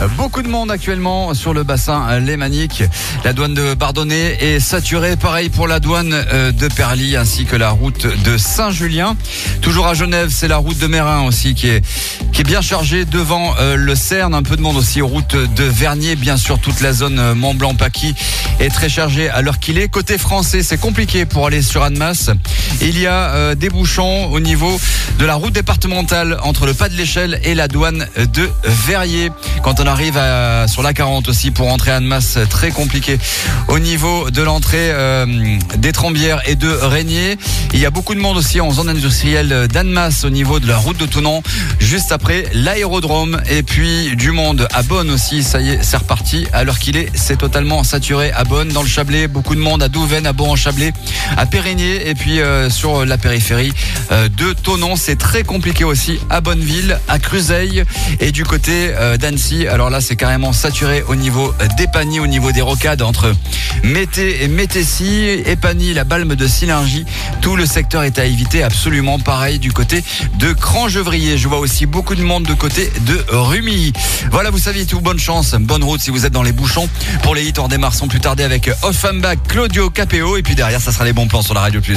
Beaucoup de monde actuellement sur le bassin lémanique. La douane de Bardonnay est saturée. Pareil pour la douane de Perly ainsi que la route de Saint-Julien. Toujours à Genève, c'est la route de Mérin aussi qui est bien chargée devant le Cerne. Un peu de monde aussi route de Vernier. Bien sûr, toute la zone Mont-Blanc-Paquis est très chargée à l'heure qu'il est. Côté français, c'est compliqué pour aller sur Annemasse. Il y a des bouchons au niveau de la route départementale entre le Pas de l'Échelle et la douane de Verrier. Quand on arrive sur la 40 aussi pour entrer à Annemasse, très compliqué. Au niveau de l'entrée des Trembières et de Régnier, il y a beaucoup de monde aussi en zone industrielle d'Annemasse au niveau de la route de Thonon, juste après l'aérodrome. Et puis du monde à Bonne aussi, ça y est, c'est reparti. À l'heure qu'il est, c'est totalement saturé à Bonne. Dans le Chablais, beaucoup de monde à Douvaine, à Beau-en-Chablais, à Périgné et puis sur la périphérie de Thonon. C'est très compliqué aussi à Bonneville, à Cruzeil et du côté d'Annecy. Alors là, c'est carrément saturé au niveau d'Épagny, au niveau des rocades entre Mété et Métessy, Épagny, la Balme de Sillingy. Tout le secteur est à éviter absolument. Pareil du côté de Crangevrier. Je vois aussi beaucoup de monde de côté de Rumilly. Voilà, vous savez tout. Bonne chance, bonne route si vous êtes dans les bouchons. Pour les hits, on démarre sans plus tarder avec Offenbach, Claudio Capéo. Et puis derrière, ça sera les bons plans sur la Radio Plus.